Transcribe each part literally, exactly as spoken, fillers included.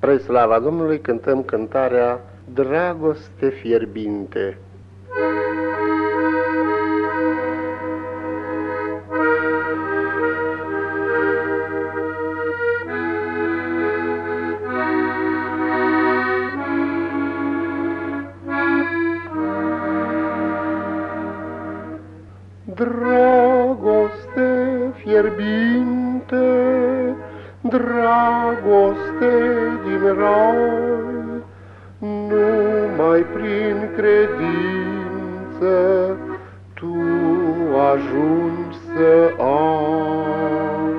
Spre slava Domnului cântăm cântarea Dragoste fierbinte. Dragoste fierbinte, dragoste din rai, numai prin credință tu ajungi să ai.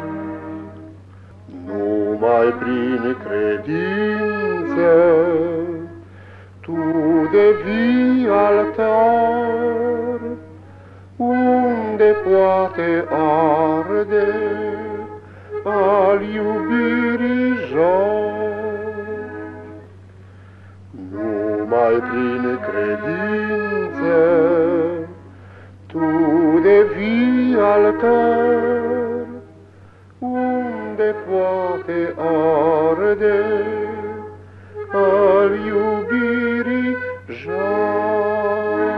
Numai prin credință tu devii altar, unde poate arde al iubirii jar. Numai prin credință tu devii altar, unde poate arde al iubirii jar.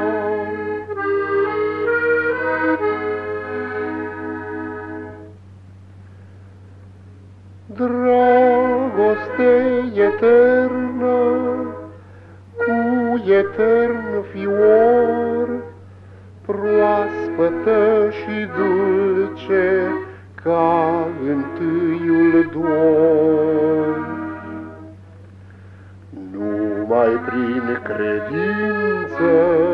Dragoste eternă, cu etern fior, proaspătă și dulce ca întâiul dor. Numai prin credință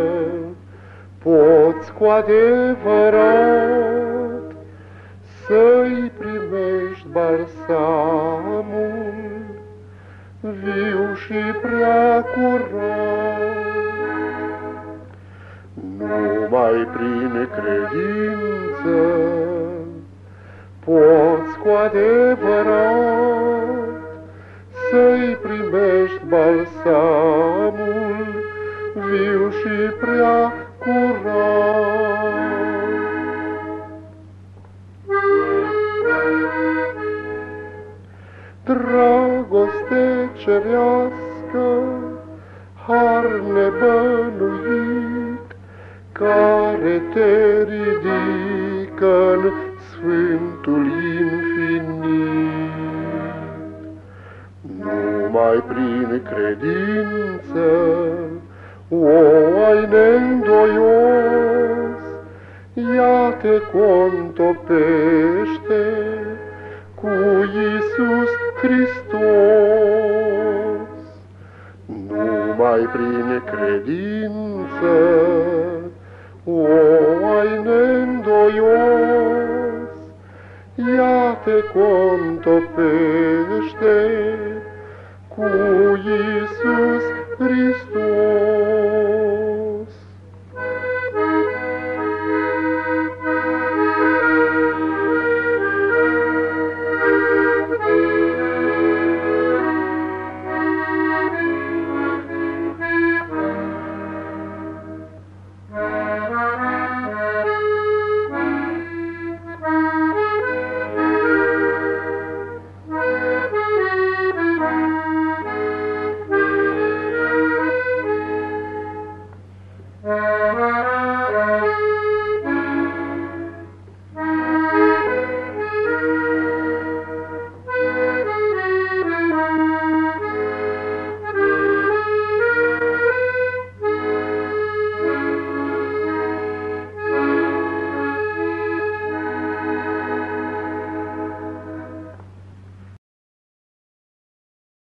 poți cu adevărat să-i primești balsamul viu și prea curat. Numai prin credință poți cu adevărat să-i primești balsamul viu și prea curat. Dragoste cerească, har nebănuit, care te ridică-n Sfântul Infinit. Numai prin credință o ai neîndoios, ea te contopește cu Iisus Hristos. Numai prin credință o ai neîndoios, ea te contopește cu Iisus Hristos.